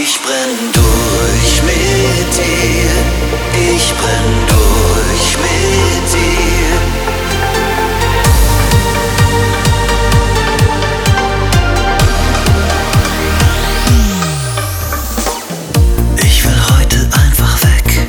Ich brenn durch mit dir, ich brenn durch mit dir. Ich will heute einfach weg,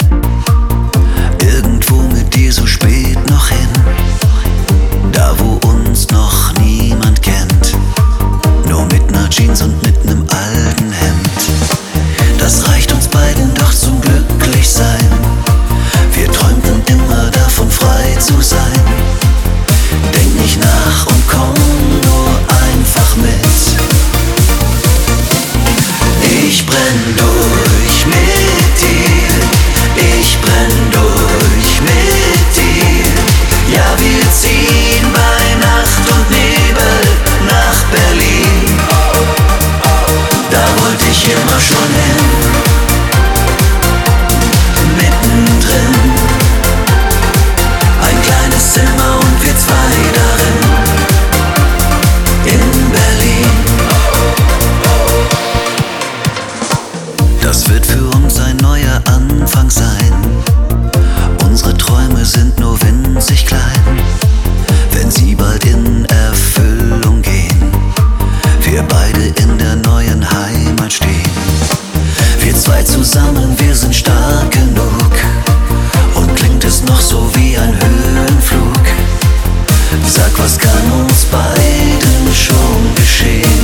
irgendwo mit dir so spät noch hin, da wo uns noch niemand kennt, nur mit ner Jeans und mit nem alten Hemd. Das reicht uns beiden doch zum Glücklichsein. Wir träumten immer davon, frei zu sein. Denk nicht nach und komm nur einfach mit. Ich brenn durch mit dir, ich brenn durch mit dir. Ja, wir ziehen bei Nacht und Nebel nach Berlin. Da wollte ich immer schon hin, mittendrin. Ein kleines Zimmer und wir zwei darin, in Berlin. Das wird für uns ein neuer Anfang sein. Unsere Träume sind nur winzig klein, wenn sie bald in Erfüllung gehen. Wir beide in der neuen Heimat stehen. Wir zwei zusammen, wir sind stark genug. Und klingt es noch so wie ein Höhenflug? Sag, was kann uns beiden schon geschehen?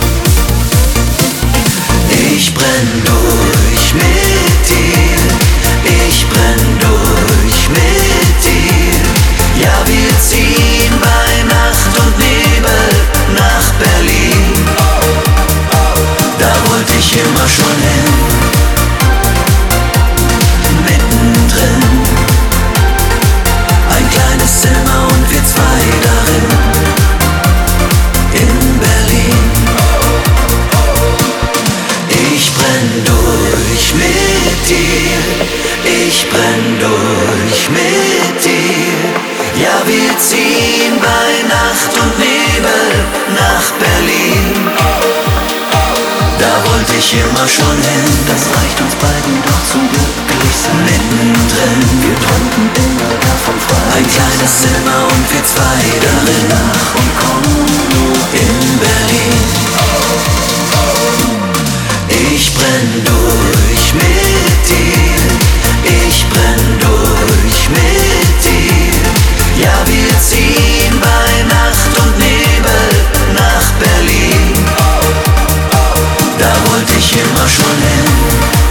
Ich brenn durch mit dir, ich brenn durch mit dir. Ja, wir ziehen bei Nacht und Nebel nach Berlin. Da wollte ich immer schon hin, mittendrin. Ein kleines Zimmer und wir zwei darin, in Berlin. Ich brenn durch mit dir, ich brenn durch mit dir. Ja, wir ziehen bei Nacht und Nebel nach Berlin. Da wollte ich immer schon hin, das reicht uns beiden doch zum Glücklichsein. Mittendrin, wir träumten immer davon frei. Ein kleines Zimmer und wir zwei darin, nach und kommen nur in Berlin. Ich brenn durch mit dir, ich brenn durch mit dir. Ja, wir ziehen bei Nacht und Nebel nach Berlin. Da wollte ich immer schon hin.